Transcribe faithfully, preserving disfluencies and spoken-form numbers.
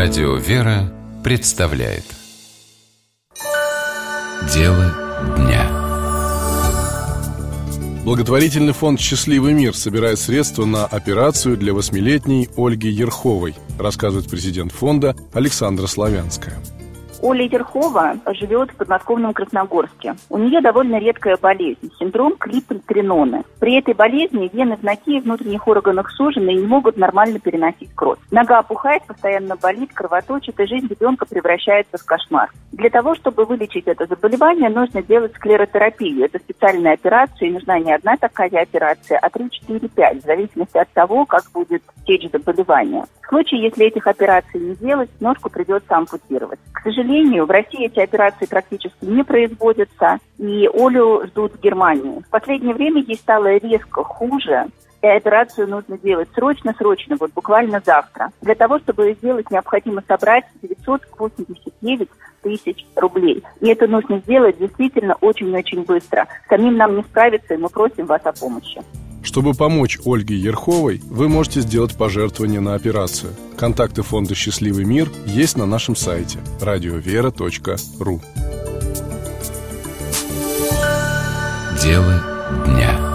Радио «Вера» представляет Дело дня. Благотворительный фонд «Счастливый мир» собирает средства на операцию для восьмилетней Ольги Ерховой, рассказывает президент фонда Александра Славянская. Оля Ерхова живет в подмосковном Красногорске. У нее довольно редкая болезнь – синдром Клиппель-Треноне. При этой болезни вены в ноге и внутренних органах сужены и не могут нормально переносить кровь. Нога опухает, постоянно болит, кровоточит, и жизнь ребенка превращается в кошмар. Для того, чтобы вылечить это заболевание, нужно делать склеротерапию. Это специальная операция, и нужна не одна такая операция, а три, четыре, пять, в зависимости от того, как будет течь заболевание. В случае, если этих операций не делать, ножку придется ампутировать. К сожалению, в России эти операции практически не производятся, и Олю ждут в Германии. В последнее время ей стало резко хуже, и операцию нужно делать срочно-срочно, вот буквально завтра. Для того, чтобы ее сделать, необходимо собрать девятьсот восемьдесят девять тысяч рублей. И это нужно сделать действительно очень-очень быстро. Самим нам не справиться, и мы просим вас о помощи. Чтобы помочь Ольге Ерховой, вы можете сделать пожертвование на операцию. Контакты фонда «Счастливый мир» есть на нашем сайте радиовера точка ру. Дело дня.